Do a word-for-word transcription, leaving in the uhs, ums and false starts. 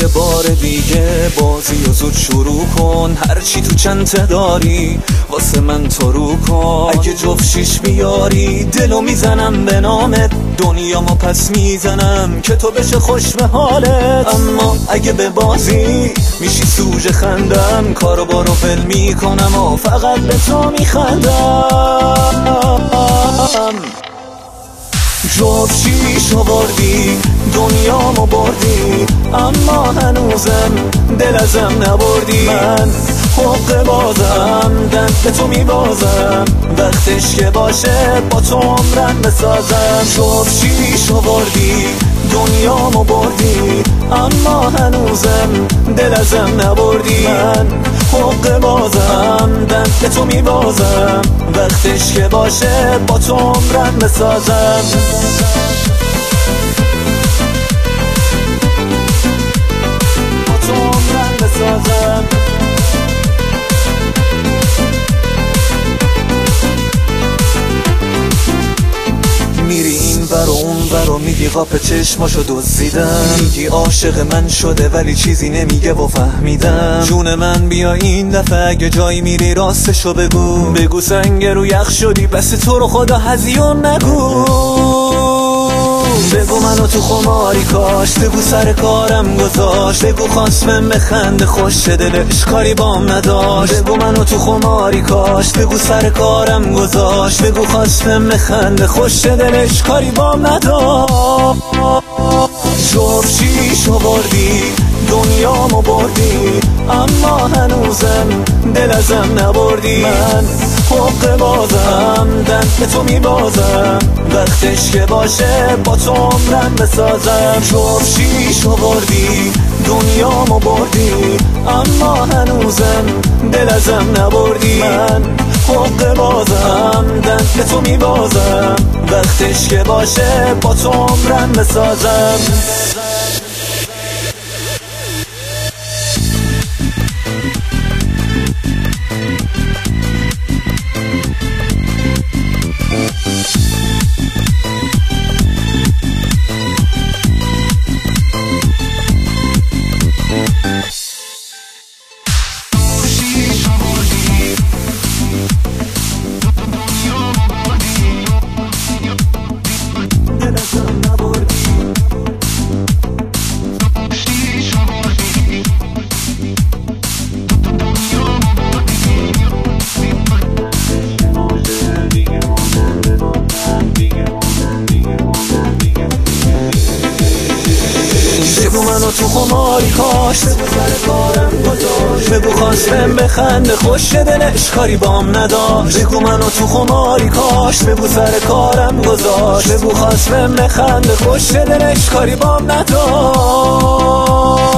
یه بار دیگه بازی و زود شروع کن، هرچی تو چنته داری واسه من تو رو کن. اگه جفت شیش بیاری دلو میزنم به نامت، دنیا ما پس میزنم که تو بشه خوش به حالت. اما اگه به بازی میشی سوژه خندم، کارو بارو فل میکنم و فقط به تو میخندم. جفت شیش آوردی دنیامو بردی، اما هنوزم دل ازم نبردی. من حق بازم دست به تو میبازم، وقتش که باشه با تو عمرن بسازم. جفت شیش آوردی دنیامو بردی، اما هنوزم دل ازم نبردی. من حق بازم دست به تو میبازم، وقتش که باشه با تو عمرن بسازم. با تو عمرن بسازم. میری این ور و اون ور و میگی قاپ چشماشو دزدیدم، میگی عاشق من شده ولی چیزی نمیگه و فهمیدم. جون من بیا این دفعه اگه جایی میری راستشو بگو، بگو سنگ رو یخ شدی بس تو رو خدا هزیون نگو. بگو منو تو خماری کاشت، بگو سر کارم گذاشت، بگو خواستم بخنده خوش دلش کاری بام نداشت. بگو منو تو خماری کاشت، بگو سر کارم گذاشت، بگو خواستم بخنده خوش دلش کاری بام نداشت. جفت شیش آوردی دنیامو بردی، اما هنوزم دل ازم نبردی. من حق بازم دست به تو میبازم، وقتش که باشه با تو عمرن بسازم. جفت شیش آوردی دنیامو بردی، اما هنوزم دل ازم نبردی. من حق بازم دست به تو میبازم، وقتش که باشه با تو عمرن بسازم. بگو منو تو خماری کاشت، بگو خواستم بخنده خوش دلش کاری بام نداشت. بگو منو تو خماری کاشت، بگو سر کارم گذاشت، بگو خواستم بخنده خوش دلش کاری بام نداشت.